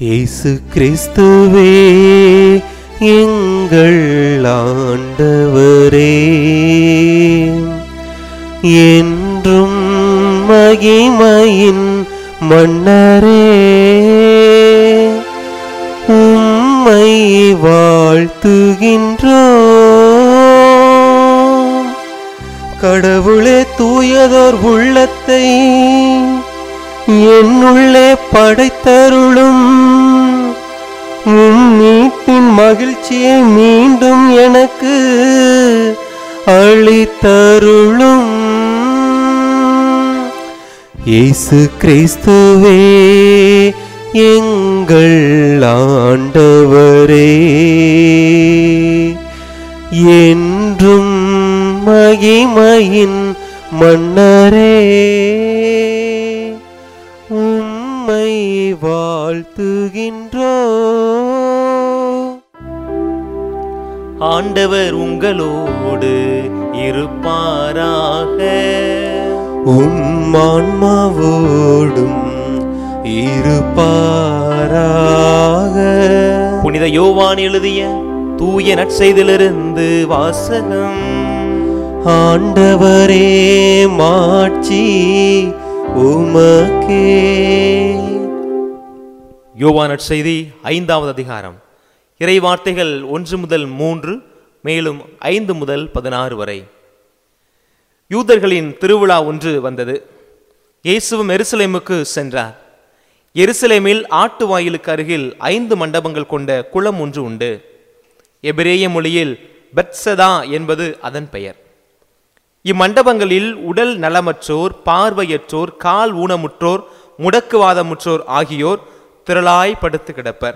இயேசு கிறிஸ்துவே எங்கள் ஆண்டவரே, என்றும் மகிமையின் மன்னரே, உம்மை வாழ்த்துகின்றோம். கடவுளே, தூயதோர் உள்ளத்தை என்னுள்ளே படைத்தருளும். உம் மீட்பின் மகிழ்ச்சியை மீண்டும் எனக்கு அளித்தருளும். இயேசு கிறிஸ்துவே எங்கள் ஆண்டவரே, என்றும் மகிமையின் மன்னரே, உம்மை வாழ்த்துகின்றோம். ஆண்டவர் உங்களோடு இருப்பாராக. உம் ஆன்மாவோடும் இருப்பாராக. புனித யோவான் எழுதிய தூய நற்செய்தியிலிருந்து வாசகம். ஆண்டவரே, மாட்சி உமக்கே. யோவான் நற்செய்தி 5வது அதிகாரம். இறை வார்த்தைகள் 1 முதல் 3, மேலும் 5 முதல் 16 வரை. யூதர்களின் திருவிழா ஒன்று வந்தது. இயேசுவும் எருசலேமுக்கு சென்றார். எருசலேமில் ஆட்டு வாயிலுக்கு அருகில் 5 மண்டபங்கள் கொண்ட குளம் ஒன்று உண்டு. எபிரேய மொழியில் பெத்சதா என்பது அதன் பெயர். இம்மண்டபங்களில் உடல் நலமற்றோர், பார்வையற்றோர், கால் ஊனமுற்றோர், முடக்குவாதமுற்றோர் ஆகியோர் திரளாய் படுத்து கிடப்பர்.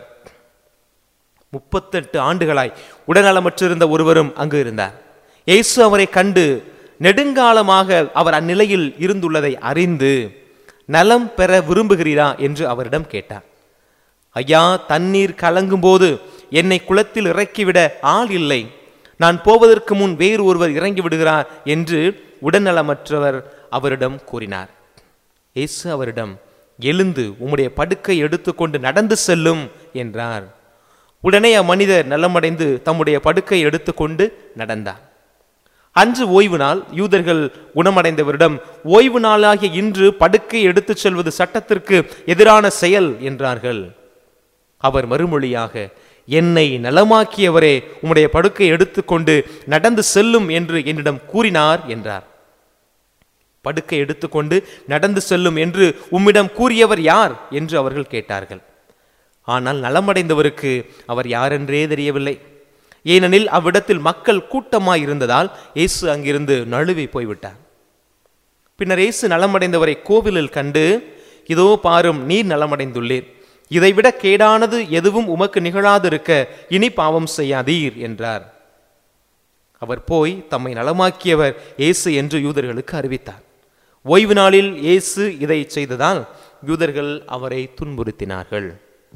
38 ஆண்டுகளாய் உடல்நலமற்றிருந்த ஒருவரும் அங்கு இருந்தார். இயேசு அவரை கண்டு நெடுங்காலமாக அவர் அந்நிலையில் இருந்துள்ளதை அறிந்து, நலம் பெற விரும்புகிறீரா என்று அவரிடம் கேட்டார். ஐயா, தண்ணீர் கலங்கும் போது என்னை குளத்தில் இறக்கிவிட ஆள் இல்லை. நான் போவதற்கு முன் வேறு ஒருவர் இறங்கி விடுகிறார் என்று உடல்நலமற்றவர் அவரிடம் கூறினார். இயேசு அவரிடம், எழுந்து உம்முடைய படுக்கை எடுத்துக்கொண்டு நடந்து செல்லும் என்றார். உடனே அம்மனிதர் நலமடைந்து தம்முடைய படுக்கை எடுத்துக்கொண்டு நடந்தார். அன்று ஓய்வு நாள். யூதர்கள் குணமடைந்தவரிடம், ஓய்வு நாளாகிய இன்று படுக்கை எடுத்துச் செல்வது சட்டத்திற்கு எதிரான செயல் என்றார்கள். அவர் மறுமொழியாக, என்னை நலமாக்கியவரே உம்முடைய படுக்கை எடுத்துக்கொண்டு நடந்து செல்லும் என்று என்னிடம் கூறினார் என்றார். படுக்கை எடுத்துக்கொண்டு நடந்து செல்லும் என்று உம்மிடம் கூறியவர் யார் என்று அவர்கள் கேட்டார்கள். ஆனால் நலமடைந்தவருக்கு அவர் யாரென்றே தெரியவில்லை. ஏனெனில் அவ்விடத்தில் மக்கள் கூட்டமாய் இருந்ததால் இயேசு அங்கிருந்து நழுவி போய்விட்டார். பின்னர் இயேசு நலமடைந்தவரை கோவிலில் கண்டு, இதோ பாரும், நீர் நலமடைந்துள்ளீர். இதைவிட கேடானது எதுவும் உமக்கு நிகழாதிருக்க இனி பாவம் செய்யாதீர் என்றார். அவர் போய் தம்மை நலமாக்கியவர் இயேசு என்று யூதர்களுக்கு அறிவித்தார். ஓய்வு நாளில் இயேசு இதை செய்ததால் யூதர்கள் அவரை துன்புறுத்தினார்கள்.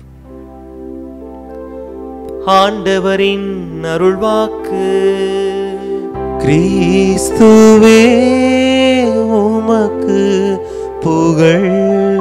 ஆண்டவரின் அருள்வாக்கு. கிறிஸ்துவே உமக்கு புகழ்.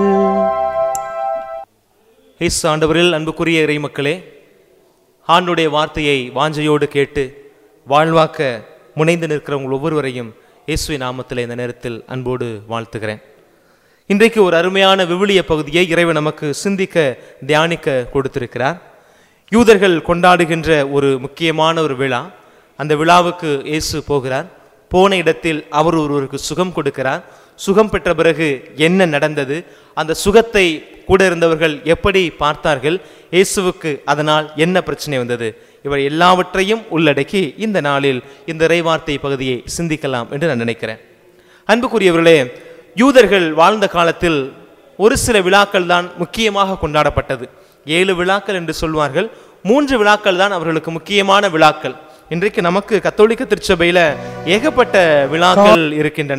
இயேசு ஆண்டவரில் அன்புக்குரிய இறை மக்களே, ஆண்டுடைய வார்த்தையை வாஞ்சையோடு கேட்டு வாழ்வாக்க முனைந்து நிற்கிறவங்க ஒவ்வொருவரையும் இயேசுவின் நாமத்தில் இந்த நேரத்தில் அன்போடு வாழ்த்துகிறேன். இன்றைக்கு ஒரு அருமையான விவிலிய பகுதியை இறைவன் நமக்கு சிந்திக்க தியானிக்க கொடுத்திருக்கிறார். யூதர்கள் கொண்டாடுகின்ற ஒரு முக்கியமான ஒரு விழா. அந்த விழாவுக்கு இயேசு போகிறார். போன இடத்தில் அவர் ஒருவருக்கு சுகம் கொடுக்கிறார். சுகம் பெற்ற பிறகு என்ன நடந்தது, அந்த சுகத்தை கூட இருந்தவர்கள் எப்படி பார்த்தார்கள், இயேசுவுக்கு அதனால் என்ன பிரச்சனை வந்தது, இவர் எல்லாவற்றையும் உள்ளடக்கி இந்த நாளில் இந்த இறைவார்த்தை பகுதியை சிந்திக்கலாம் என்று நான் நினைக்கிறேன். அன்புக்குரியவர்களே, யூதர்கள் வாழ்ந்த காலத்தில் ஒரு சில விழாக்கள் தான் முக்கியமாக கொண்டாடப்பட்டது. 7 விழாக்கள் என்று சொல்வார்கள். 3 விழாக்கள் தான் அவர்களுக்கு முக்கியமான விழாக்கள். இன்றைக்கு நமக்கு கத்தோலிக்க திருச்சபையில ஏகப்பட்ட விழாக்கள் இருக்கின்றன.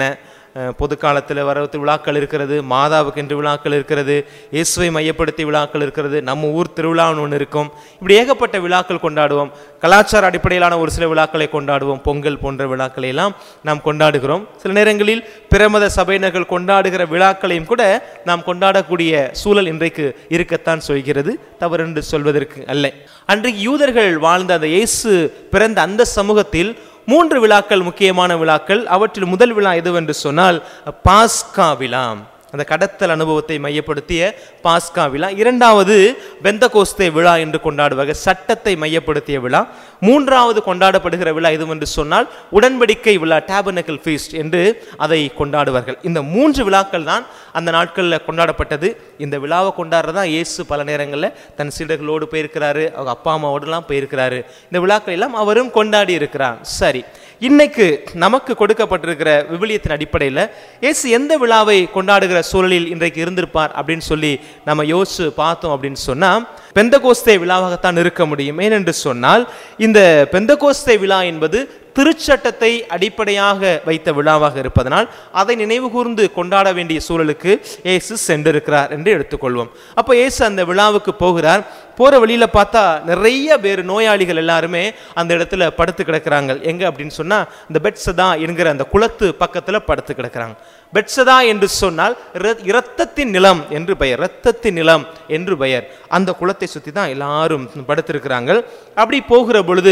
பொது காலத்தில் வரத்து விழாக்கள் இருக்கிறது, மாதாவுக்கு என்று விழாக்கள் இருக்கிறது, இயேசுவை மையப்படுத்தி விழாக்கள் இருக்கிறது, நம்ம ஊர் திருவிழான்னு ஒன்று இருக்கும். இப்படி ஏகப்பட்ட விழாக்கள் கொண்டாடுவோம். கலாச்சார அடிப்படையிலான ஒரு சில விழாக்களை கொண்டாடுவோம். பொங்கல் போன்ற விழாக்களை எல்லாம் நாம் கொண்டாடுகிறோம். சில நேரங்களில் பிரமத சபையினர்கள் கொண்டாடுகிற விழாக்களையும் கூட நாம் கொண்டாடக்கூடிய சூழல் இன்றைக்கு இருக்கத்தான் சொல்கிறது, தவறென்று சொல்வதற்கு அல்ல. அன்றைக்கு யூதர்கள் வாழ்ந்த அந்த இயேசு பிறந்த அந்த சமூகத்தில் 3 விழாக்கள் முக்கியமான விழாக்கள். அவற்றில் முதல் விழா எதுவென்று சொன்னால் பாஸ்கா விழா, அந்த கடத்தல் அனுபவத்தை மையப்படுத்திய பாஸ்கா விழா. இரண்டாவது பெந்தகோஸ்தே விழா என்று கொண்டாடுவார்கள், சட்டத்தை மையப்படுத்திய விழா. மூன்றாவது கொண்டாடப்படுகிற விழா எதுவென்று சொன்னால் உடன்படிக்கை விழா, டாபர்னக்கிள் ஃபீஸ்ட் என்று அதை கொண்டாடுவார்கள். இந்த 3 விழாக்கள் தான் அந்த நாட்களில் கொண்டாடப்பட்டது. இந்த விழாவை கொண்டாடுறதா இயேசு பல நேரங்களில் தன் சீடர்களோடு போயிருக்கிறாரு, அவங்க அப்பா அம்மாவோடலாம் போயிருக்கிறாரு. இந்த விழாக்கள் எல்லாம் அவரும் கொண்டாடி இருக்கிறார். சரி, இன்னைக்கு நமக்கு கொடுக்கப்பட்டிருக்கிற விவிலியத்தின் அடிப்படையில் இயேசு எந்த விழாவை கொண்டாடுகிற சூழலில் இன்றைக்கு இருந்திருப்பார் அப்படின்னு சொல்லி நம்ம யோசிச்சு பார்த்தோம் அப்படின்னு சொன்னா பெந்தகோஸ்தே விழாவாகத்தான் இருக்க முடியும். ஏனென்று சொன்னால் இந்த பெந்தகோஸ்தே விழா என்பது திருச்சட்டத்தை அடிப்படையாக வைத்த விழாவாக இருப்பதனால் அதை நினைவு கூர்ந்து கொண்டாட வேண்டிய சூழலுக்கு இயேசு சென்றிருக்கிறார் என்று எடுத்துக்கொள்வோம். அப்போ இயேசு அந்த விழாவுக்கு போகிறார். போற வழியில பார்த்தா நிறைய பேர் நோயாளிகள் எல்லாருமே அந்த இடத்துல படுத்து கிடக்கிறாங்க. எங்க அப்படின்னு சொன்னா இந்த பெத்சதா என்கிற அந்த குளத்து பக்கத்துல படுத்து கிடக்கிறாங்க. பெத்சதா என்று சொன்னால் இரத்தத்தின் நிலம் என்று பெயர், இரத்தத்தின் நிலம் என்று பெயர். அந்த குளத்தை சுத்தி தான் எல்லாரும் படுத்திருக்கிறாங்க. அப்படி போகிற பொழுது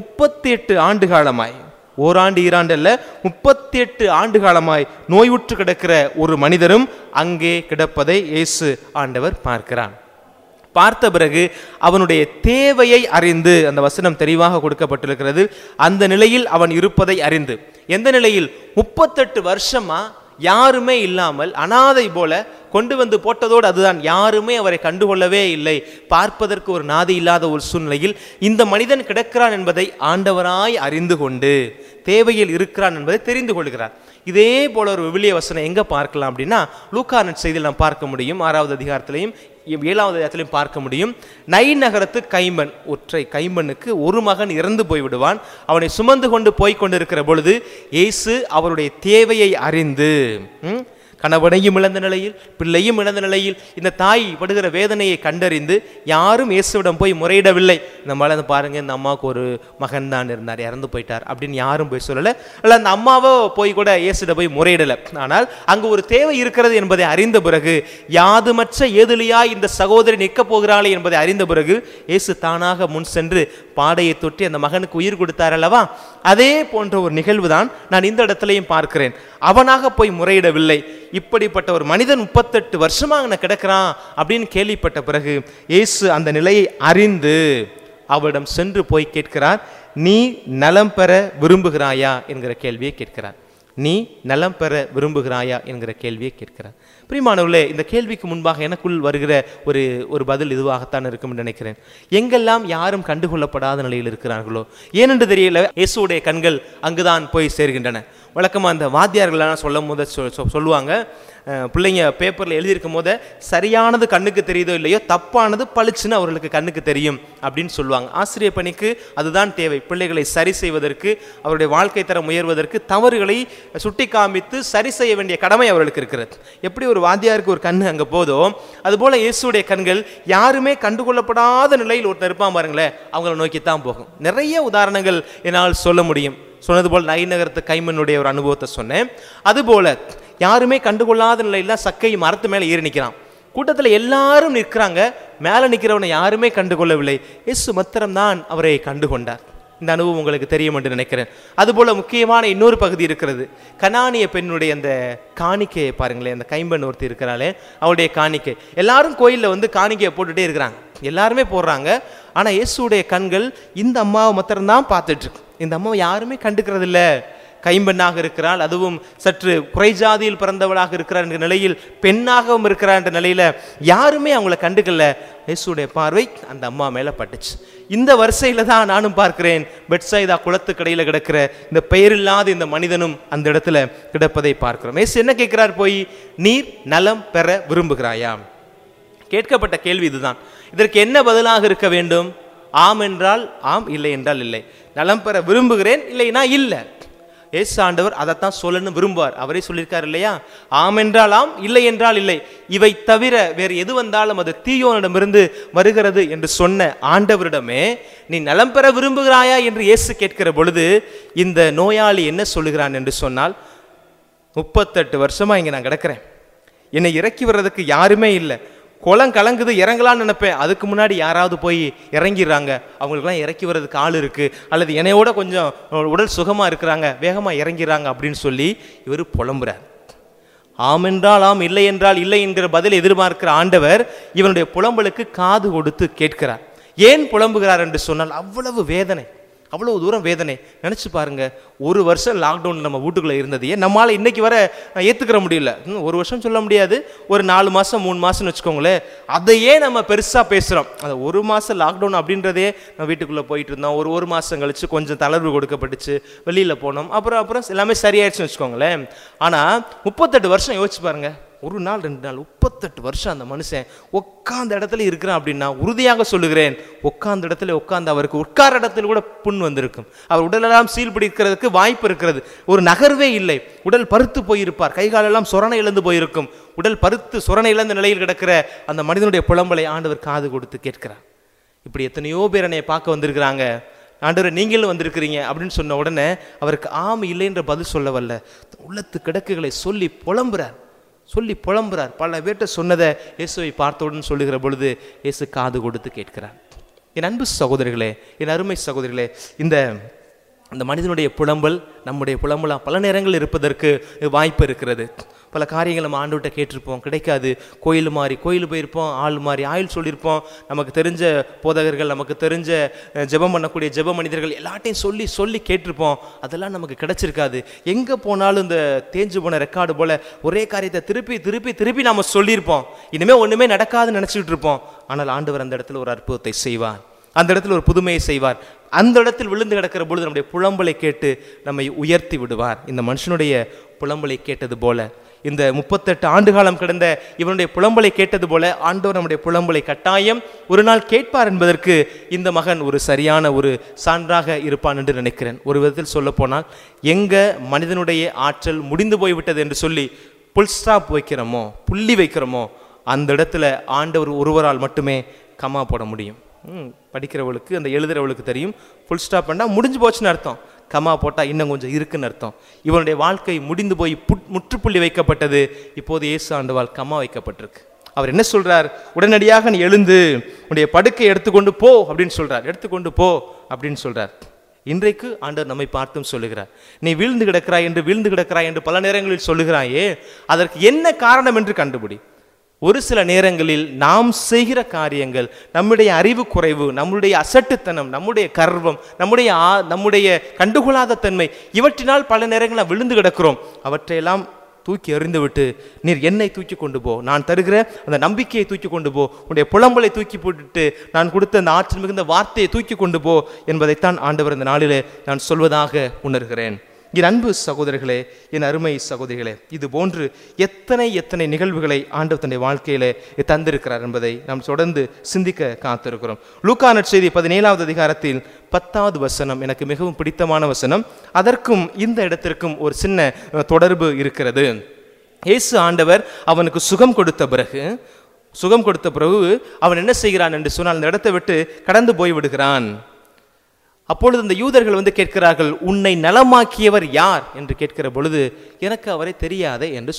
38 ஆண்டு காலமாய், ஓராண்டு ஈராண்டு அல்ல, 38 ஆண்டு காலமாய் நோயுற்று கிடக்கிற ஒரு மனிதரும் அங்கே கிடப்பதை இயேசு ஆண்டவர் பார்க்கிறார். பார்த்த பிறகு அவனுடைய தேவையை அறிந்து, அந்த வசனம் தெளிவாக கொடுக்கப்பட்டிருக்கிறது, அந்த நிலையில் அவன் இருப்பதை அறிந்து. எந்த நிலையில்? 38 வருஷமா யாருமே இல்லாமல் அனாதை போல கொண்டு வந்து போட்டதோடு அதுதான், யாருமே அவரை கண்டுகொள்ளவே இல்லை. பார்ப்பதற்கு ஒரு நாதி இல்லாத ஒரு சூழ்நிலையில் இந்த மனிதன் கிடக்கிறான் என்பதை ஆண்டவராய் அறிந்து கொண்டு தேவையில் இருக்கிறான் என்பதை தெரிந்து கொள்கிறார். இதே போல ஒரு விவிலிய வசனம் எங்க பார்க்கலாம் அப்படின்னா லூக்கா நற்செய்தியில் நாம் பார்க்க முடியும். 6வது அதிகாரத்திலையும் 7வது அதிகாரத்திலையும் பார்க்க முடியும். நை நகரத்து கைம்பன், ஒற்றை கைம்பனுக்கு ஒரு மகன் இறந்து போய்விடுவான். அவனை சுமந்து கொண்டு போய் கொண்டிருக்கிற பொழுது இயேசு அவருடைய தேவையை அறிந்து, கணவனையும் இழந்த நிலையில், பிள்ளையும் இழந்த நிலையில், இந்த தாய் படுகிற வேதனையை கண்டறிந்து யாரும் இயேசுவிடம் போய் முறையிடவில்லை. இந்த மாதிரி பாருங்க, இந்த அம்மாவுக்கு ஒரு மகன் தான் இருந்தார், இறந்து போயிட்டார் அப்படின்னு யாரும் போய் சொல்லலை. அல்ல அந்த அம்மாவோ போய் கூட இயேசுட போய் முறையிடலை. ஆனால் அங்கு ஒரு தேவை இருக்கிறது என்பதை அறிந்த பிறகு, யாதுமற்ற ஏதிலியாய் இந்த சகோதரி நிற்க போகிறாளே என்பதை அறிந்த பிறகு இயேசு தானாக முன் சென்று பாடையை தொட்டி அந்த மகனுக்கு உயிர் கொடுத்தார் அல்லவா? அதே போன்ற ஒரு நிகழ்வு தான் நான் இந்த இடத்திலையும் பார்க்கிறேன். அவனாக போய் முறையிடவில்லை. இப்படிப்பட்ட ஒரு மனிதன் 38 வருஷமா அங்கே கிடக்கிறான் அப்படின்னு கேள்விப்பட்ட பிறகு இயேசு அந்த நிலையை அறிந்து அவரிடம் சென்று போய் கேட்கிறார், நீ நலம் பெற விரும்புகிறாயா என்கிற கேள்வியை கேட்கிறார். நீ நலம் பெற விரும்புகிறாயா என்கிற கேள்வியை கேட்கிறார். பிரியமானவர்களே, இந்த கேள்விக்கு முன்பாக எனக்குள் வருகிற ஒரு பதில் இதுவாகத்தான் இருக்கும் என்று நினைக்கிறேன். எங்கெல்லாம் யாரும் கண்டுகொள்ளப்படாத நிலையில் இருக்கிறார்களோ, ஏனென்று தெரியல, இயேசுடைய கண்கள் அங்குதான் போய் சேர்கின்றன. வழக்கமாக அந்த வாத்தியார்களெல்லாம் சொல்லும் போது சொல்லுவாங்க, பிள்ளைங்க பேப்பரில் எழுதியிருக்கும் போது சரியானது கண்ணுக்கு தெரியுதோ இல்லையோ, தப்பானது பளிச்சுன்னு அவர்களுக்கு கண்ணுக்கு தெரியும் அப்படின்னு சொல்லுவாங்க. ஆசிரியர் பணிக்கு அதுதான் தேவை. பிள்ளைகளை சரி செய்வதற்கு, அவருடைய வாழ்க்கை தரம் உயர்வதற்கு தவறுகளை சுட்டி காமித்து சரி செய்ய வேண்டிய கடமை அவர்களுக்கு இருக்கிறது. எப்படி ஒரு வாத்தியாருக்கு ஒரு கண்ணு அங்கே போதோ, அதுபோல இயேசுடைய கண்கள் யாருமே கண்டுகொள்ளப்படாத நிலையில் ஒருத்தர் இருப்பான் பாருங்களேன், அவங்களை நோக்கித்தான் போகும். நிறைய உதாரணங்கள் என்னால் சொல்ல முடியும். சொன்னது போல் நை நகரத்து கைமனுடைய ஒரு அனுபவத்தை சொன்னேன். அதுபோல யாருமே கண்டுகொள்ளாத நிலையில சக்கை மரத்து மேலே ஏறி நிற்கிறான். கூட்டத்தில் எல்லாரும் நிற்கிறாங்க, மேலே நிற்கிறவனை யாருமே கண்டுகொள்ளவில்லை. இயேசு மாத்திரம்தான் அவரை கண்டுகொண்டார். இந்த அனுபவம் உங்களுக்கு தெரியும் என்று நினைக்கிறேன். அதுபோல முக்கியமான இன்னொரு பகுதி இருக்கிறது. கனானிய பெண்ணுடைய அந்த காணிக்கையை பாருங்களேன். அந்த கைம்பெண் ஒருத்தி இருக்கிறாளே, அவருடைய காணிக்கை. எல்லாரும் கோயிலில் வந்து காணிக்கையை போட்டுட்டே இருக்கிறாங்க, எல்லாருமே போடுறாங்க. ஆனால் இயேசுடைய கண்கள் இந்த அம்மாவை மாத்திரம்தான் பார்த்துட்டு இருக்கு. இந்த அம்மாவை யாருமே கண்டுக்கிறது இல்லை. கைம்பெண்ணாக இருக்கிறாள், அதுவும் சற்று குறைஜாதியில் பிறந்தவளாக இருக்கிறார் என்ற நிலையில், பெண்ணாகவும் இருக்கிறார் என்ற நிலையில் யாருமே அவங்கள கண்டுக்கல. இயேசுடைய பார்வை அந்த அம்மா மேலே பட்டுச்சு. இந்த வரிசையில் தான் நானும் பார்க்கிறேன், பெத்சைதா குளத்துக்கடையில் கிடக்கிற இந்த பெயரில்லாத இந்த மனிதனும் அந்த இடத்துல கிடப்பதை பார்க்கிறோம். இயேசு என்ன கேட்கிறார்? போய், நீர் நலம் பெற விரும்புகிறாயா? கேட்கப்பட்ட கேள்வி இதுதான். இதற்கு என்ன பதிலாக இருக்க வேண்டும்? ஆம் என்றால் ஆம், இல்லை என்றால் இல்லை. நலம் பெற விரும்புகிறேன், இல்லைனா இல்லை. இயேசு ஆண்டவர் அதைத்தான் சொல்லணும்னு விரும்புவார். அவரே சொல்லியிருக்கார் இல்லையா, ஆம் என்றால் ஆம், இல்லை என்றால் இல்லை, இவை தவிர வேறு எது வந்தாலும் அது தீயோனிடமிருந்து வருகிறது என்று சொன்ன ஆண்டவரிடமே நீ நலம் பெற விரும்புகிறாயா என்று இயேசு கேட்கிற பொழுது இந்த நோயாளி என்ன சொல்லுகிறான் என்று சொன்னால், 38 வருஷமா இங்க நான் கிடக்கிறேன், என்னை இறக்கி வர்றதுக்கு யாருமே இல்லை, குளம் கலங்குது இறங்கலான்னு நினைப்பேன், அதுக்கு முன்னாடி யாராவது போய் இறங்கிடுறாங்க, அவங்களுக்குலாம் இறக்கி வர்றதுக்கு ஆள் இருக்கு, அல்லது என்னையோட கொஞ்சம் உடல் சுகமா இருக்கிறாங்க, வேகமா இறங்கிறாங்க அப்படின்னு சொல்லி இவர் புலம்புறார். ஆம் என்றால் ஆம், இல்லை என்றால் இல்லை என்கிற பதில் எதிர்பார்க்கிற ஆண்டவர் இவனுடைய புலம்பலுக்கு காது கொடுத்து கேட்கிறார். ஏன் புலம்புகிறார் என்று சொன்னால் அவ்வளவு வேதனை, அவ்வளவு தூரம் வேதனை. நினைச்சு பாருங்க, ஒரு வருஷம் லாக்டவுன் நம்ம வீட்டுக்குள்ள இருந்ததையே நம்மளால இன்னைக்கு வர ஏத்துக்கிற முடியல. ஒரு வருஷம் சொல்ல முடியாது, ஒரு 4 மாசம் 3 மாசம்னு வச்சுக்கோங்களேன். அதையே நம்ம பெருசா பேசுறோம். அந்த 1 மாசம் லாக்டவுன் அப்படின்றதே நம்ம வீட்டுக்குள்ள போயிட்டு இருந்தோம். ஒரு மாசம் கழிச்சு கொஞ்சம் தளர்வு கொடுக்கப்பட்டுச்சு, வெளியில போனோம், அப்புறம் எல்லாமே சரியாயிடுச்சுன்னு வச்சுக்கோங்களேன். ஆனா 38 வருஷம் யோசிச்சு பாருங்க, ஒரு நாள் 2 நாள் 38 வருஷம் அந்த மனுஷன் உட்கார்ந்த இடத்துல இருக்கிறான் அப்படின்னா உறுதியாக சொல்லுகிறேன், உட்கார்ந்த இடத்துல உட்கார்ந்து அவருக்கு உட்கார இடத்துல கூட புண் வந்திருக்கும். அவர் உடலெல்லாம் சீல் பிடிக்கிறதுக்கு வாய்ப்பு இருக்கிறது. ஒரு நகர்வே இல்லை, உடல் பருத்து போயிருப்பார், கைகாலெல்லாம் சொரணை இழந்து போயிருக்கும். உடல் பருத்து சொரணை இழந்த நிலையில் கிடக்கிற அந்த மனிதனுடைய புலம்பலை ஆண்டவர் காது கொடுத்து கேட்கிறார். இப்படி எத்தனையோ பேர் என்னை பார்க்க வந்திருக்கிறாங்க, ஆண்டவர் நீங்களும் வந்திருக்கிறீங்க அப்படின்னு சொன்ன உடனே அவருக்கு ஆம் இல்லைன்ற பதில் சொல்ல வரல, உள்ளத்து கிடக்குகளை சொல்லி புலம்புறார். பல பேர்ட்ட சொன்னதை இயேசுவை பார்த்தவுடன் சொல்லுகிற பொழுது இயேசு காது கொடுத்து கேட்கிறார். என் அன்பு சகோதரிகளே, என் அருமை சகோதரிகளே, இந்த மனிதனுடைய புலம்பல் நம்முடைய புலம்பலாம் பல நேரங்கள் இருப்பதற்கு வாய்ப்பு இருக்கிறது. பல காரியங்கள் நம்ம ஆண்டவர்கிட்ட கேட்டிருப்போம், கிடைக்காது. கோயில் போயிருப்போம், ஆள் மாறி ஆயுள் சொல்லியிருப்போம், நமக்கு தெரிஞ்ச போதகர்கள், நமக்கு தெரிஞ்ச ஜெபம் பண்ணக்கூடிய ஜெப மனிதர்கள் எல்லாட்டையும் சொல்லி கேட்டிருப்போம், அதெல்லாம் நமக்கு கிடைச்சிருக்காது. எங்கே போனாலும் இந்த தேஞ்சு போன ரெக்கார்டு போல ஒரே காரியத்தை திருப்பி நம்ம சொல்லியிருப்போம், இனிமேல் ஒன்றுமே நடக்காதுன்னு நினச்சிக்கிட்டு இருப்போம். ஆனால் ஆண்டவர் அந்த இடத்துல ஒரு அற்புதத்தை செய்வார், அந்த இடத்துல ஒரு புதுமையை செய்வார். அந்த இடத்தில் விழுந்து கிடக்கிற பொழுது நம்முடைய புலம்பலை கேட்டு நம்மை உயர்த்தி விடுவார். இந்த மனுஷனுடைய புலம்பலை கேட்டது போல, இந்த 38 ஆண்டு காலம் கடந்த இவனுடைய புலம்பலை கேட்டது போல ஆண்டவர் நம்முடைய புலம்பலை கட்டாயம் ஒரு நாள் கேட்பார் என்பதற்கு இந்த மகன் ஒரு சரியான ஒரு சான்றாக இருப்பான் என்று நினைக்கிறேன். ஒரு விதத்தில் சொல்ல போனால், எங்க மனிதனுடைய ஆற்றல் முடிந்து போய்விட்டது என்று சொல்லி புள்ளி வைக்கிறோமோ அந்த இடத்துல ஆண்டவர் ஒருவரால் மட்டுமே கமா போட முடியும். படிக்கிறவளுக்கு, அந்த எழுதுறவளுக்கு தெரியும், ஃபுல் ஸ்டாப் பண்ணால் முடிஞ்சு போச்சுன்னு அர்த்தம், கமா போட்டால் இன்னும் கொஞ்சம் இருக்குன்னு அர்த்தம். இவனுடைய வாழ்க்கை முடிந்து போய் முற்றுப்புள்ளி வைக்கப்பட்டது. இப்போது இயேசு ஆண்டவால் கமா வைக்கப்பட்டிருக்கு. அவர் என்ன சொல்றார்? உடனடியாக நீ எழுந்து உன்னுடைய படுக்கை எடுத்துக்கொண்டு போ அப்படின்னு சொல்றார். எடுத்துக்கொண்டு போ அப்படின்னு சொல்றார். இன்றைக்கு ஆண்டவர் நம்மை பார்த்தும் சொல்லுகிறார், நீ வீழ்ந்து கிடக்கிறாய் என்று பல நேரங்களில் சொல்லுகிறாயே, அதற்கு என்ன காரணம் என்று கண்டுபிடி. ஒரு சில நேரங்களில் நாம் செய்கிற காரியங்கள், நம்முடைய அறிவு குறைவு, நம்முடைய அசட்டுத்தனம், நம்முடைய கர்வம், நம்முடைய கண்டுகொள்ளாத தன்மை, இவற்றினால் பல நேரங்களில் விழுந்து கிடக்கிறோம். அவற்றையெல்லாம் தூக்கி எறிந்து விட்டு, நீர் என்னை தூக்கி கொண்டு போ, நான் தருகிற அந்த நம்பிக்கையை தூக்கி கொண்டு போ, உன்னுடைய புலம்பலை தூக்கி போட்டுட்டு நான் கொடுத்த அந்த ஆற்றல் மிகுந்த வார்த்தையை தூக்கி கொண்டு போ என்பதைத்தான் ஆண்டவர் இந்த நாளிலே நான் சொல்வதாக உணர்கிறேன். என் அன்பு சகோதரர்களே, என் அருமை சகோதரிகளே, இது போன்று எத்தனை நிகழ்வுகளை ஆண்டவர் தன்னுடைய வாழ்க்கையிலே தந்திருக்கிறார் என்பதை நாம் தொடர்ந்து சிந்திக்க காத்திருக்கிறோம். லூக்கா நற்செய்தி 17வது அதிகாரத்தில் 10வது வசனம் எனக்கு மிகவும் பிடித்தமான வசனம். அதற்கும் இந்த இடத்திற்கும் ஒரு சின்ன தொடர்பு இருக்கிறது. இயேசு ஆண்டவர் அவனுக்கு சுகம் கொடுத்த பிறகு அவன் என்ன செய்கிறான் என்று சொன்னால், அந்த இடத்தை விட்டு கடந்து போய் விடுகிறான். அப்பொழுது இந்த யூதர்கள் கேட்கிறார்கள், உன்னை நலமாக்கியவர் யார் என்று கேட்கிற பொழுது, எனக்கு அவரை தெரியாதே என்று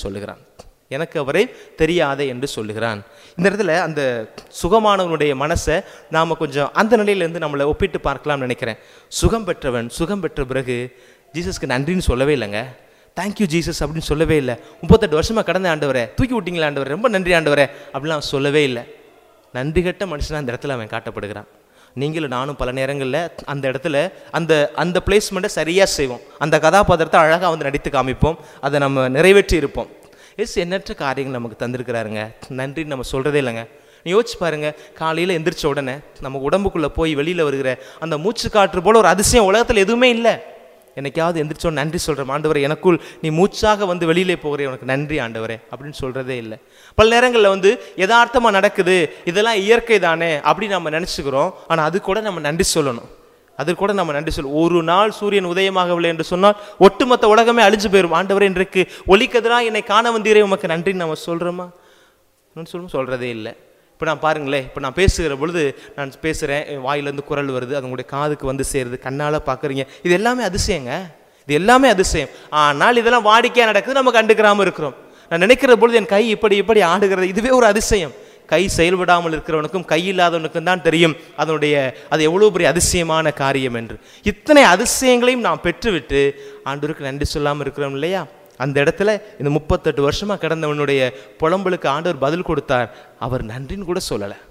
சொல்லுகிறான். இந்த இடத்துல அந்த சுகமானவனுடைய மனசை நாம கொஞ்சம் அந்த நிலையிலிருந்து நம்மளை ஒப்பிட்டு பார்க்கலாம்னு நினைக்கிறேன். சுகம் பெற்ற பிறகு ஜீசஸ்க்கு நன்றின்னு சொல்லவே இல்லைங்க, தேங்க்யூ ஜீசஸ் அப்படின்னு சொல்லவே இல்லை. 38 வருஷமா கடந்த ஆண்டவரே, தூக்கி விட்டீங்களா ஆண்டவரே, ரொம்ப நன்றி ஆண்டவரே அப்படிலாம் சொல்லவே இல்லை. நன்றி கட்ட மனுஷனா அந்த இடத்துல அவன் காட்டப்படுகிறான். நீங்களும் நானும் பல நேரங்களில் அந்த இடத்துல அந்த பிளேஸ்மெண்ட்டை சரியாக செய்வோம், அந்த கதாபாத்திரத்தை அழகாக நடித்து காமிப்போம், அதை நம்ம நிறைவேற்றி இருப்போம். எண்ணற்ற காரியங்கள் நமக்கு தந்திருக்கிறாருங்க, நன்றின்னு நம்ம சொல்கிறதே இல்லைங்க. நீ யோசிச்சு பாருங்க, காலையில் எந்திரிச்ச உடனே நமக்கு உடம்புக்குள்ளே போய் வெளியில் வருகிற அந்த மூச்சு காற்று போல ஒரு அதிசயம் உலகத்தில் எதுவுமே இல்லை. என்னைக்காவது எந்திரிச்சோன்னு நன்றி சொல்கிறேன், ஆண்டவரே எனக்குள் நீ மூச்சாக வெளியிலே போகிறேன், உனக்கு நன்றி ஆண்டவரே அப்படின்னு சொல்கிறதே இல்லை. பல நேரங்களில் யதார்த்தமாக நடக்குது, இதெல்லாம் இயற்கை தானே அப்படின்னு நம்ம நினச்சிக்கிறோம். ஆனால் அது கூட நம்ம நன்றி சொல்லணும். அதற்கு கூட நம்ம நன்றி சொல்லுவோம். ஒரு நாள் சூரியன் உதயமாகவில்லை என்று சொன்னால் ஒட்டுமொத்த உலகமே அழிஞ்சு போயிடும். ஆண்டவரே, இன்றைக்கு ஒளிக்கதிராக என்னை காண வந்தீரே, உமக்கு நன்றின்னு நம்ம சொல்கிறோமா? சொல்கிறதே இல்லை. இப்போ நான் பாருங்களேன், இப்போ நான் பேசுகிற பொழுது நான் பேசுகிறேன், வாயிலேருந்து குரல் வருது, அது உங்களுடைய காதுக்கு வந்து சேருது, கண்ணால் பார்க்குறீங்க. இது எல்லாமே அதிசயங்க, இது எல்லாமே அதிசயம். ஆனால் இதெல்லாம் வாடிக்கையாக நடக்குது, நம்ம கண்டுக்கிறாமல் இருக்கிறோம். நான் நினைக்கிற பொழுது என் கை இப்படி இப்படி ஆடுகிறது, இதுவே ஒரு அதிசயம். கை செயல்படாமல் இருக்கிறவனுக்கும் கை இல்லாதவனுக்கும் தான் தெரியும் அது எவ்வளோ பெரிய அதிசயமான காரியம் என்று. இத்தனை அதிசயங்களையும் நாம் பெற்றுவிட்டு ஆண்டவருக்கு நன்றி சொல்லாமல் இருக்கிறோம் இல்லையா? அந்த இடத்துல இந்த 38 வருஷமாக கிடந்தவனுடைய புலம்பலுக்கு ஆண்டவர் பதில் கொடுத்தார். அவர் நன்றின்னு கூட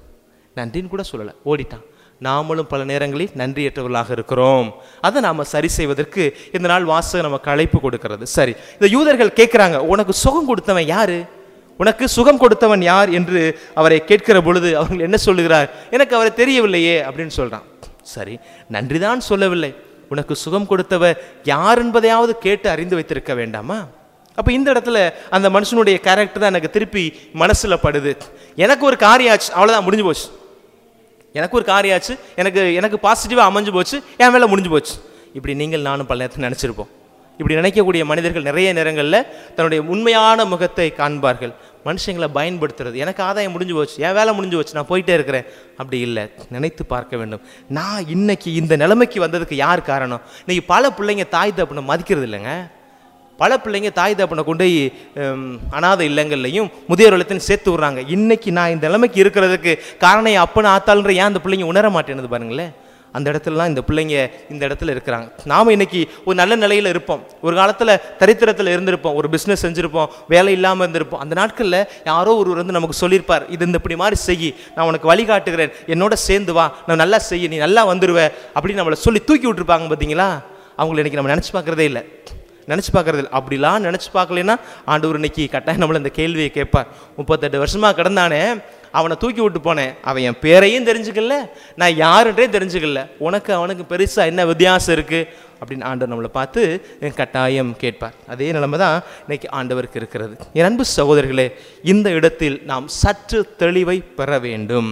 சொல்லலை, ஓடிட்டான். நாமளும் பல நேரங்களில் நன்றியற்றவர்களாக இருக்கிறோம். அதை நாம் சரி செய்வதற்கு இந்த நாள் வாசகம் நமக்கு அழைப்பு கொடுக்கிறது. சரி, இந்த யூதர்கள் கேட்குறாங்க, உனக்கு சுகம் கொடுத்தவன் யாரு, உனக்கு சுகம் கொடுத்தவன் யார் என்று அவரை கேட்கிற பொழுது அவர்கள் என்ன சொல்லுகிறார்? எனக்கு அவரை தெரியவில்லையே அப்படின்னு சொல்றான். சரி, நன்றிதான் சொல்லவில்லை, உனக்கு சுகம் கொடுத்தவர் யார் என்பதையாவது கேட்டு அறிந்து வைத்திருக்க வேண்டாமா? அப்போ இந்த இடத்துல அந்த மனுஷனுடைய கேரக்டர் தான் எனக்கு திருப்பி மனசில் படுது. எனக்கு ஒரு காரியாச்சு, அவ்வளோதான், முடிஞ்சு போச்சு. எனக்கு ஒரு காரியாச்சு, எனக்கு பாசிட்டிவாக அமைஞ்சு போச்சு, என் வேலை முடிஞ்சு போச்சு. இப்படி நீங்கள் நானும் பல நேரத்தில் நினச்சிருப்போம். இப்படி நினைக்கக்கூடிய மனிதர்கள் நிறைய நேரங்களில் தன்னுடைய உண்மையான முகத்தை காண்பார்கள். மனுஷங்களை பயன்படுத்துறது, எனக்கு ஆதாயம் முடிஞ்சு போச்சு, என் வேலை முடிஞ்சு போச்சு, நான் போயிட்டே இருக்கிறேன். அப்படி இல்லை, நினைத்து பார்க்க வேண்டும். நான் இன்னைக்கு இந்த நிலைமைக்கு வந்ததுக்கு யார் காரணம்? இன்னைக்கு பல பிள்ளைங்க தாய் தகப்பனை மதிக்கிறது இல்லைங்க. பல பிள்ளைங்க தாய் தகப்பனை கொண்டு அனாதை இல்லங்கள்லையும் முதியோர் இல்லத்தையும் சேர்த்து விட்றாங்க. இன்னைக்கு நான் இந்த நிலைமைக்கு இருக்கிறதுக்கு காரணம் அப்பனை ஆத்தாளுன்ற ஏன் அந்த பிள்ளைங்க உணர மாட்டேன்னு பாருங்களேன். அந்த இடத்துலலாம் இந்த பிள்ளைங்க இந்த இடத்துல இருக்கிறாங்க. நாம் இன்னைக்கு ஒரு நல்ல நிலையில் இருப்போம், ஒரு காலத்தில் தரித்திரத்தில் இருந்திருப்போம், ஒரு பிஸ்னஸ் செஞ்சுருப்போம், வேலை இல்லாமல் இருந்திருப்போம். அந்த நாட்களில் யாரோ ஒருவர் வந்து நமக்கு சொல்லியிருப்பார், இது இந்த இப்படி மாதிரி செய்யி, நான் உனக்கு வழிகாட்டுகிறேன், என்னோட சேர்ந்து வா, நான் நல்லா செய்ய, நீ நல்லா வந்துடுவேன் அப்படின்னு நம்மளை சொல்லி தூக்கி விட்டுருப்பாங்க. பார்த்தீங்களா? அவங்களை இன்னைக்கு நம்ம நினச்சி பார்க்குறதே இல்லை. அப்படிலாம் நினச்சி பார்க்கலன்னா ஆண்டவர் இன்னைக்கு கட்டாயம் நம்மளை இந்த கேள்வியை கேட்பார். 38 வருஷமாக கிடந்தானே, அவனை தூக்கி விட்டு போனேன், அவன் என் பேரையும் தெரிஞ்சுக்கல, நான் யாருன்றே தெரிஞ்சுக்கல, உனக்கு அவனுக்கு பெருசாக என்ன வித்தியாசம் இருக்குது அப்படின்னு ஆண்டவர் நம்மளை பார்த்து கட்டாயம் கேட்பார். அதே நிலைமை தான் இன்னைக்கு ஆண்டவருக்கு இருக்கிறது. என் அன்பு சகோதரர்களே, இந்த இடத்தில் நாம் சற்று தெளிவை பெற வேண்டும்.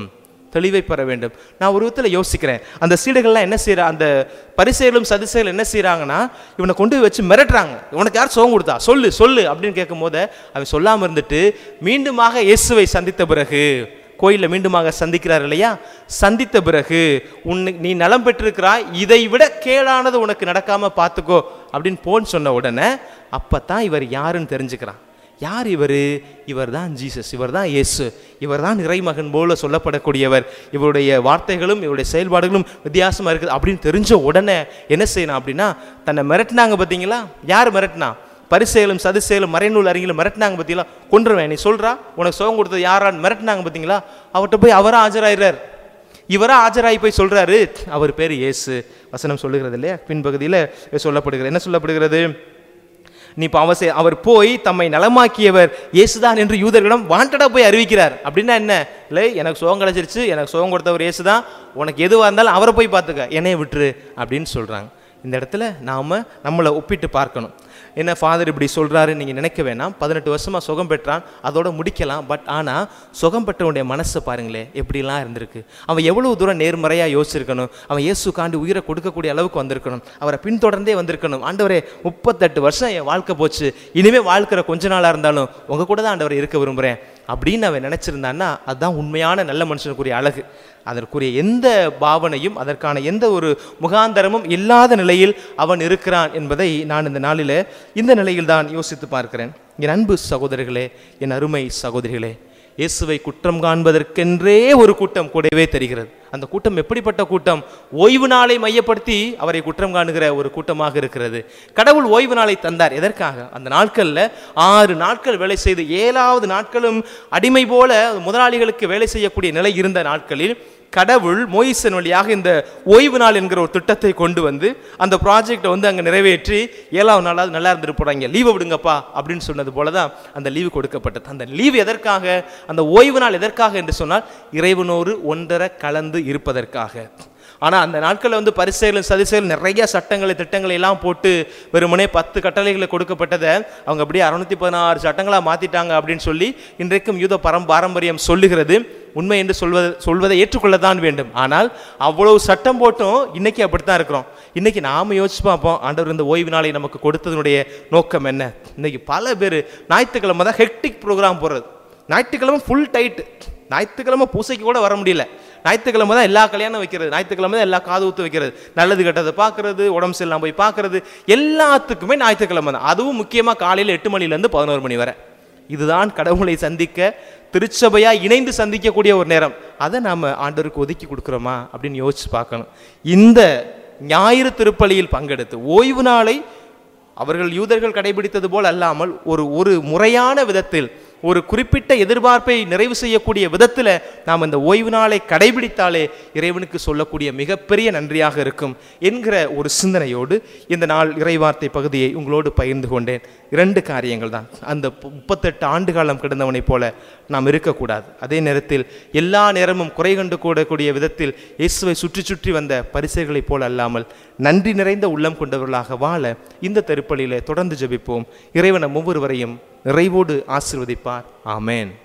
நான் ஒரு விதத்தில் யோசிக்கிறேன், அந்த சீடர்கள்லாம் என்ன செய்யறா, அந்த பரிசேயர்களும் சதுசேயர்களும் என்ன செய்யறாங்கன்னா, இவனை கொண்டு வச்சு மிரட்டுறாங்க. உனக்கு யார் சுகம் கொடுத்தா, சொல்லு அப்படின்னு கேட்கும் போது அவன் சொல்லாமல் இருந்துட்டு மீண்டுமாக இயேசுவை சந்தித்த பிறகு, கோயிலில் மீண்டுமாக சந்திக்கிறார் இல்லையா, சந்தித்த பிறகு நீ நலம் பெற்றிருக்கிறாய், இதை விட கேடானது உனக்கு நடக்காம பார்த்துக்கோ அப்படின்னு போன்னு சொன்ன உடனே அப்பத்தான் இவர் யாருன்னு தெரிஞ்சுக்கிறான். யார் இவர்? இவர் தான் ஜீசஸ், இவர் தான் இயேசு, இவர் தான் இறைமகன் போல சொல்லப்படக்கூடியவர், இவருடைய வார்த்தைகளும் இவருடைய செயல்பாடுகளும் வித்தியாசமாக இருக்குது அப்படின்னு தெரிஞ்ச உடனே என்ன செய்யணும் அப்படின்னா, தன்னை மிரட்டினாங்க பார்த்தீங்களா? யார் மிரட்டினா? பரிசேயர்களும் சதுசேயர்களும் மறைநூல் அறிஞர்களும் மிரட்டினாங்க பார்த்தீங்களா? கொன்றுவேன், நீ சொல்கிறா, உனக்கு சுகம் கொடுத்தது யாரான்னு மிரட்டினாங்க பார்த்தீங்களா? அவர்கிட்ட போய் அவராக ஆஜராகிறார். இவராக ஆஜராகி போய் சொல்கிறாரு, அவர் பேர் இயேசு. வசனம் சொல்லுகிறது இல்லையா, பின்பகுதியில் சொல்லப்படுகிறது. என்ன சொல்லப்படுகிறது? நீ அவர் போய் தம்மை நலமாக்கியவர் இயேசுதான் என்று யூதர்களிடம் வாண்டடா போய் அறிவிக்கிறார். அப்படின்னா என்ன? இல்லை, எனக்கு சுகம் கிடைச்சிருச்சு, எனக்கு சுகம் கொடுத்தவர் இயேசுதான், உனக்கு எதுவாக இருந்தாலும் அவரை போய் பார்த்துக்க, என்னைய விட்டுரு அப்படின்னு சொல்கிறாங்க. இந்த இடத்துல நாம் நம்மளை ஒப்பிட்டு பார்க்கணும். என்ன ஃபாதர் இப்படி சொல்கிறாரு நீங்கள் நினைக்க வேணாம். 18 வருஷமாக சுகம் பெற்றான், அதோட முடிக்கலாம். பட் ஆனால் சுகம் பெற்றவனுடைய மனசை பாருங்களேன், எப்படிலாம் இருந்திருக்கு. அவன் எவ்வளோ தூரம் நேர்மறையாக யோசிச்சிருக்கணும். அவன் இயேசுக்காண்டி உயிரை கொடுக்கக்கூடிய அளவுக்கு வந்திருக்கணும். அவரை பின்தொடர்ந்தே வந்திருக்கணும். ஆண்டவரே, 38 வருஷம் என் வாழ்க்கை போச்சு, இனிமேல் வாழ்க்கிற கொஞ்ச நாளாக இருந்தாலும் உங்கள் கூட தான் ஆண்டவரை இருக்க விரும்புகிறேன் அப்படின்னு அவன் நினச்சிருந்தான்னா அதுதான் உண்மையான நல்ல மனுஷனுக்குரிய அழகு. அதற்குரிய எந்த பாவனையும் அதற்கான எந்த ஒரு முகாந்தரமும் இல்லாத நிலையில் அவன் இருக்கிறான் என்பதை நான் இந்த நாளில் இந்த நிலையில் தான் யோசித்து பார்க்கிறேன். என் அன்பு சகோதரர்களே, என் அருமை சகோதரிகளே, இயேசுவை குற்றம் காண்பதற்கென்றே ஒரு கூட்டம் கூடவே தெரிகிறது. அந்த கூட்டம் எப்படிப்பட்ட கூட்டம்? ஓய்வு நாளை மையப்படுத்தி அவரை குற்றம் காணுகிற ஒரு கூட்டமாக இருக்கிறது. கடவுள் ஓய்வு நாளை தந்தார் எதற்காக? அந்த நாட்களில் 6 நாட்கள் வேலை செய்து 7வது நாட்களும் அடிமை போல முதலாளிகளுக்கு வேலை செய்யக்கூடிய நிலை இருந்த நாட்களில் கடவுள் மோயிசன் வழியாக இந்த ஓய்வு நாள் என்கிற ஒரு திட்டத்தை கொண்டு வந்து அந்த ப்ராஜெக்டை வந்து அங்கே நிறைவேற்றி 7வது நாளாவது நல்லா இருந்துட்டு போகிறாங்க, லீவை விடுங்கப்பா அப்படின்னு சொன்னது போல தான் அந்த லீவு கொடுக்கப்பட்டது. அந்த லீவு எதற்காக? அந்த ஓய்வு நாள் எதற்காக என்று சொன்னால் இறைவனோடு ஒன்றரை கலந்து இருப்பதற்காக. ஆனால் அந்த நாட்களில் வந்து பரிசேயர்களும் சதுசேயர்களும் நிறைய சட்டங்களை திட்டங்களை எல்லாம் போட்டு வெறுமனே 10 கட்டளைகளை கொடுக்கப்பட்டதை அவங்க அப்படியே 616 சட்டங்களாக மாற்றிட்டாங்க அப்படின்னு சொல்லி இன்றைக்கும் யூத பாரம்பரியம் சொல்லுகிறது. உண்மை என்று சொல்வதை ஏற்றுக்கொள்ளத்தான் வேண்டும். ஆனால் அவ்வளவு சட்டம் போட்டும் இன்னைக்கு அப்படித்தான் இருக்கிறோம். இன்னைக்கு நாம யோசிச்சு பார்ப்போம், ஆண்டவர் இந்த ஓய்வு நாளை நமக்கு கொடுத்ததனுடைய நோக்கம் என்ன? இன்னைக்கு பல பேர் ஞாயிற்றுக்கிழமை தான் ஹெக்டிக் ப்ரோக்ராம் போடுறது. ஞாயிற்றுக்கிழமை ஃபுல் டைட்டு. ஞாயிற்றுக்கிழமை பூசைக்கு கூட வர முடியல. ஞாயிற்றுக்கிழமை தான் எல்லா கல்யாணம் வைக்கிறது, ஞாயிற்றுக்கிழமை தான் எல்லா காது ஊத்து வைக்கிறது, நல்லது கெட்டதை பார்க்கறது, உடம்பு சரியில்லாம போய் பார்க்கறது, எல்லாத்துக்குமே ஞாயிற்றுக்கிழமை தான். அதுவும் முக்கியமாக காலையில் 8 மணிலேருந்து 11 மணி வரை. இதுதான் கடவுளை சந்திக்க, திருச்சபையா இணைந்து சந்திக்கக்கூடிய ஒரு நேரம். அதை நாம் ஆண்டவருக்கு ஒதுக்கி கொடுக்குறோமா அப்படின்னு யோசிச்சு பார்க்கணும். இந்த ஞாயிறு திருப்பலியில் பங்கெடுத்து ஓய்வு நாளை அவர்கள் யூதர்கள் கடைபிடித்தது போல் அல்லாமல் ஒரு முறையான விதத்தில், ஒரு குறிப்பிட்ட எதிர்பார்ப்பை நிறைவு செய்யக்கூடிய விதத்தில் நாம் இந்த ஓய்வு நாளை கடைபிடித்தாலே இறைவனுக்கு சொல்லக்கூடிய மிகப்பெரிய நன்றியாக இருக்கும் என்கிற ஒரு சிந்தனையோடு இந்த நாள் இறைவார்த்தை பகுதியை உங்களோடு பகிர்ந்து கொண்டேன். 2 காரியங்கள் தான். அந்த 38 ஆண்டு காலம் கிடந்தவனைப் போல நாம் இருக்கக்கூடாது. அதே நேரத்தில் எல்லா நேரமும் குறை கண்டு கூடக்கூடிய விதத்தில் இயேசுவை சுற்றி சுற்றி வந்த பரிசேயர்களைப் போல அல்லாமல் நன்றி நிறைந்த உள்ளம் கொண்டவர்களாக வாழ இந்த திருப்பலியிலே தொடர்ந்து ஜெபிப்போம். இறைவன் ஒவ்வொருவரையும் நிறைவோடு ஆசீர்வதிப்பார். ஆமென்.